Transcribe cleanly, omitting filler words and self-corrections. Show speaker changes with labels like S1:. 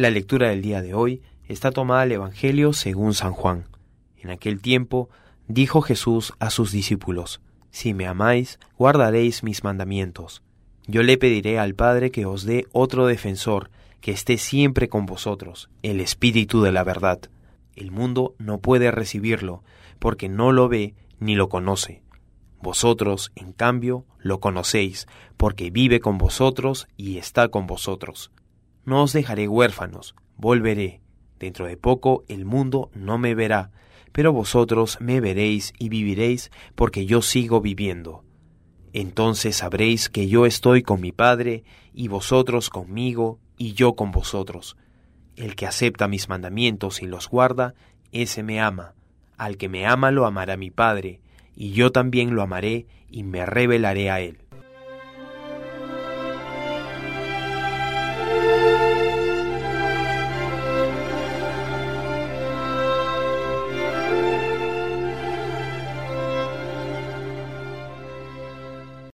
S1: La lectura del día de hoy está tomada del Evangelio según San Juan. En aquel tiempo dijo Jesús a sus discípulos: Si me amáis, guardaréis mis mandamientos. Yo le pediré al Padre que os dé otro defensor, que esté siempre con vosotros, el Espíritu de la verdad. El mundo no puede recibirlo, porque no lo ve ni lo conoce. Vosotros, en cambio, lo conocéis, porque vive con vosotros y está con vosotros. No os dejaré huérfanos, volveré. Dentro de poco el mundo no me verá, pero vosotros me veréis y viviréis, porque yo sigo viviendo. Entonces sabréis que yo estoy con mi Padre, y vosotros conmigo, y yo con vosotros. El que acepta mis mandamientos y los guarda, ese me ama. Al que me ama lo amará mi Padre, y yo también lo amaré y me revelaré a él.